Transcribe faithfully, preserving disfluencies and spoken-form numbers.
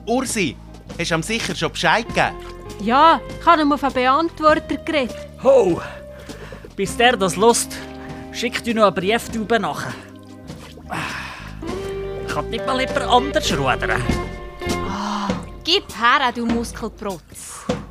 Ursi, hast du ihm sicher schon Bescheid gegeben? Ja, ich habe ihm auf einen Beantworter geredet. Ho! Bis der das lust, schickt dir noch einen Brieftube nachher. Kann nicht mal jemand anders rudern? Gib her, du Muskelprotz.